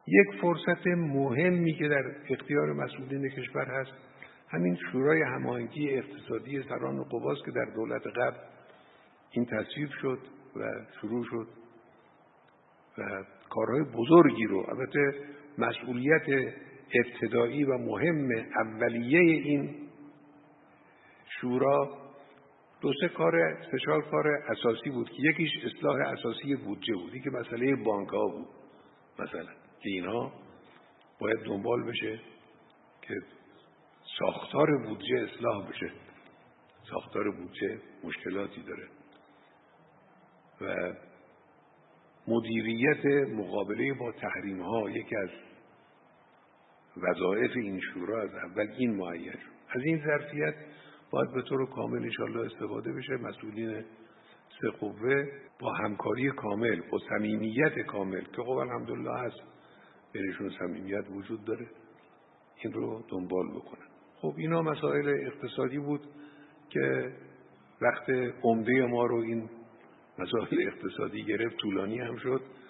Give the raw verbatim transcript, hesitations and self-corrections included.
یک فرصت مهمی که در اختیار مسئولین کشور هست همین شورای هماهنگی اقتصادی سران قواست که در دولت قبل این تصویب شد و شروع شد و کارهای بزرگی رو، البته مسئولیت ابتدایی و مهم اولیه این شورا دو سه کار سه چهار کار اساسی بود که یکیش اصلاح اساسی بودجه بود، که مسئله بانک ها بود مثلا، که اینها باید دنبال بشه که ساختار بودجه اصلاح بشه. ساختار بودجه مشکلاتی داره و مدیریت مقابله با تحریم ها یکی از وظایف این شورا از اول این معین شد. از این ظرفیت باید به طور کامل انشاءالله استفاده بشه. مسئولین سه قوه با همکاری کامل، با صمیمیت کامل که خب الحمدلله هست، بینشون صمیمیت وجود داره، این رو دنبال بکنن. خب اینا مسائل اقتصادی بود که وقت عمده ما رو این مسائل اقتصادی گرفت، طولانی هم شد.